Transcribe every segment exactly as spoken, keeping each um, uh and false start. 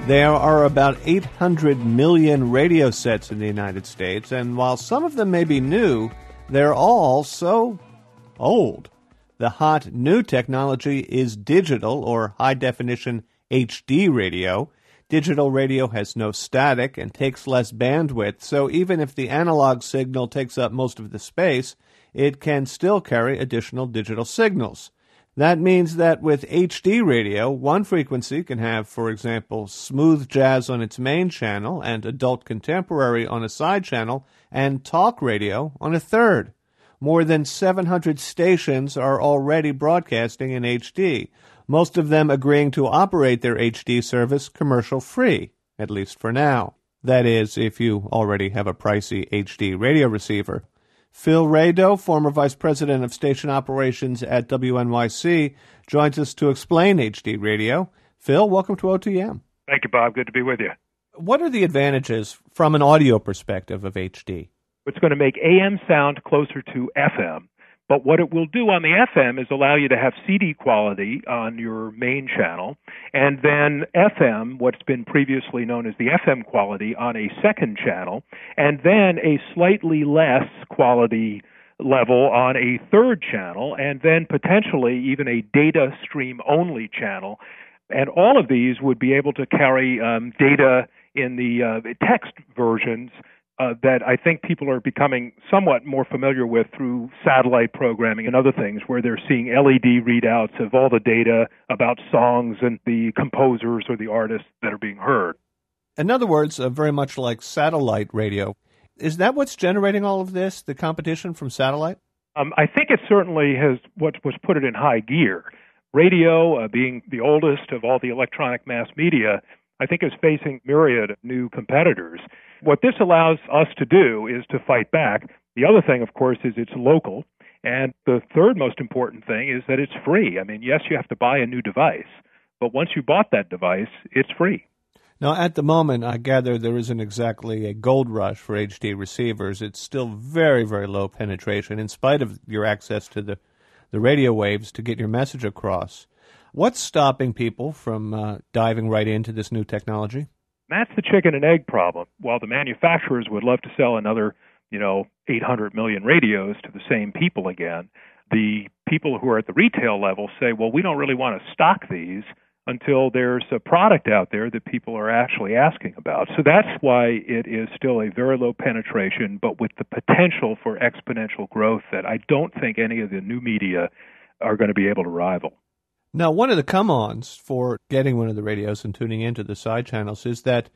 There are about eight hundred million radio sets in the United States, and while some of them may be new, they're all so old. The hot new technology is digital or high-definition H D radio. Digital radio has no static and takes less bandwidth, so even if the analog signal takes up most of the space, it can still carry additional digital signals. That means that with H D radio, one frequency can have, for example, smooth jazz on its main channel and adult contemporary on a side channel and talk radio on a third. More than seven hundred stations are already broadcasting in H D, most of them agreeing to operate their H D service commercial-free, at least for now. That is, if you already have a pricey H D radio receiver. Phil Rado, former Vice President of Station Operations at W N Y C, joins us to explain H D radio. Phil, welcome to O T M. Thank you, Bob. Good to be with you. What are the advantages from an audio perspective of H D? It's going to make A M sound closer to F M, but what it will do on the F M is allow you to have C D quality on your main channel, and then F M, what's been previously known as the F M quality, on a second channel, and then a slightly less quality level on a third channel, and then potentially even a data stream only channel. And all of these would be able to carry um, data in the uh, text versions Uh, that I think people are becoming somewhat more familiar with through satellite programming and other things, where they're seeing L E D readouts of all the data about songs and the composers or the artists that are being heard. In other words, uh, very much like satellite radio. Is that what's generating all of this, the competition from satellite? Um, I think it certainly has what was put it in high gear. Radio, uh, being the oldest of all the electronic mass media, I think is facing myriad of new competitors. What this allows us to do is to fight back. The other thing, of course, is it's local. And the third most important thing is that it's free. I mean, yes, you have to buy a new device, but once you bought that device, it's free. Now, at the moment, I gather there isn't exactly a gold rush for H D receivers. It's still very, very low penetration, in spite of your access to the, the radio waves to get your message across. What's stopping people from uh, diving right into this new technology? That's the chicken and egg problem. While the manufacturers would love to sell another, you know, eight hundred million radios to the same people again, the people who are at the retail level say, well, we don't really want to stock these until there's a product out there that people are actually asking about. So that's why it is still a very low penetration, but with the potential for exponential growth that I don't think any of the new media are going to be able to rival. Now, one of the come-ons for getting one of the radios and tuning into the side channels is that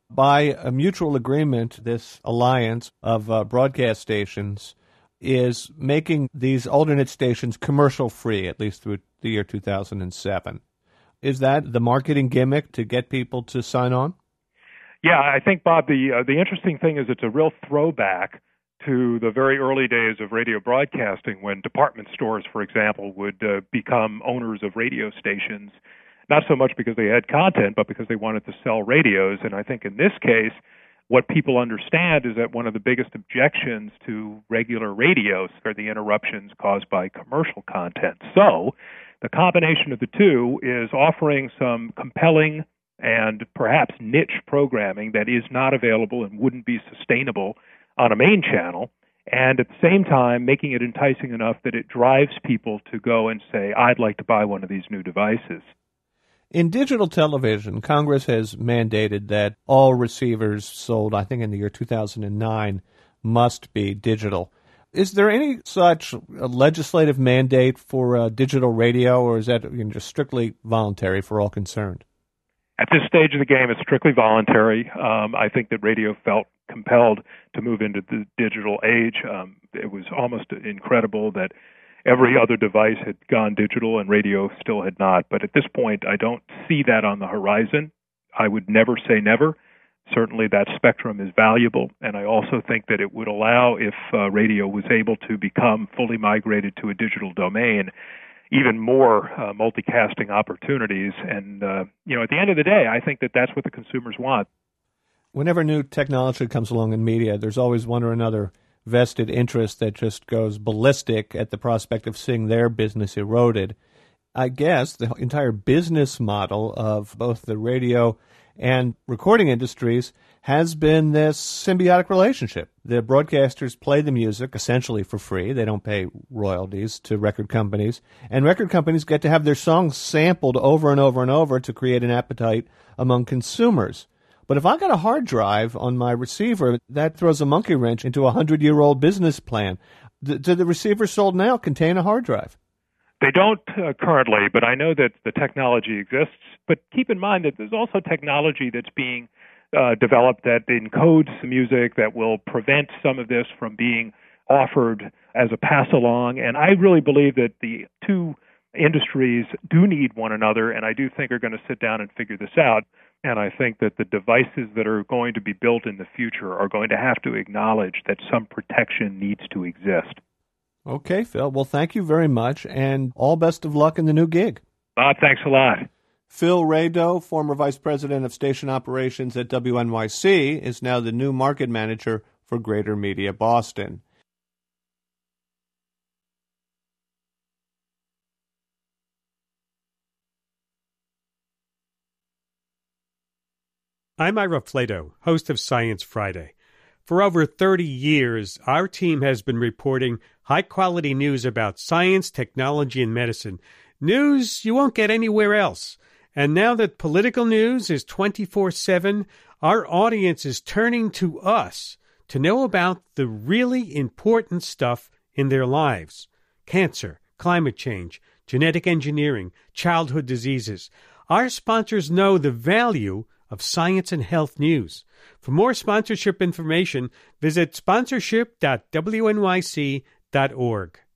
by a mutual agreement, this alliance of uh, broadcast stations is making these alternate stations commercial-free, at least through the year two thousand seven. Is that the marketing gimmick to get people to sign on? Yeah, I think, Bob, the uh, the interesting thing is it's a real throwback to the very early days of radio broadcasting, when department stores, for example, would uh, become owners of radio stations, not so much because they had content, but because they wanted to sell radios. And I think in this case, what people understand is that one of the biggest objections to regular radios are the interruptions caused by commercial content. So the combination of the two is offering some compelling and perhaps niche programming that is not available and wouldn't be sustainable on a main channel, and at the same time making it enticing enough that it drives people to go and say, I'd like to buy one of these new devices. In digital television, Congress has mandated that all receivers sold, I think in the year two thousand nine, must be digital. Is there any such legislative mandate for uh, digital radio, or is that you know, just strictly voluntary for all concerned? At this stage of the game, it's strictly voluntary. Um, I think that radio felt compelled to move into the digital age. Um, it was almost incredible that every other device had gone digital and radio still had not. But at this point, I don't see that on the horizon. I would never say never. Certainly that spectrum is valuable, and I also think that it would allow, if uh, radio was able to become fully migrated to a digital domain, even more uh, multicasting opportunities. And, uh, you know, at the end of the day, I think that that's what the consumers want. Whenever new technology comes along in media, there's always one or another vested interest that just goes ballistic at the prospect of seeing their business eroded. I guess the entire business model of both the radio And recording industries has been this symbiotic relationship. The broadcasters play the music essentially for free. They don't pay royalties to record companies. And record companies get to have their songs sampled over and over and over to create an appetite among consumers. But if I got a hard drive on my receiver, that throws a monkey wrench into a hundred-year-old business plan. Do the receivers sold now contain a hard drive? They don't uh, currently, but I know that the technology exists. But keep in mind that there's also technology that's being uh, developed that encodes the music that will prevent some of this from being offered as a pass-along. And I really believe that the two industries do need one another, and I do think are going to sit down and figure this out. And I think that the devices that are going to be built in the future are going to have to acknowledge that some protection needs to exist. Okay, Phil. Well, thank you very much, and all best of luck in the new gig. Bob, thanks a lot. Phil Rado, former vice president of station operations at W N Y C, is now the new market manager for Greater Media Boston. I'm Ira Flato, host of Science Friday. For over thirty years, our team has been reporting high-quality news about science, technology, and medicine. News you won't get anywhere else. And now that political news is twenty-four seven, our audience is turning to us to know about the really important stuff in their lives. Cancer, climate change, genetic engineering, childhood diseases. Our sponsors know the value of science and health news. For more sponsorship information, visit sponsorship dot w n y c dot org.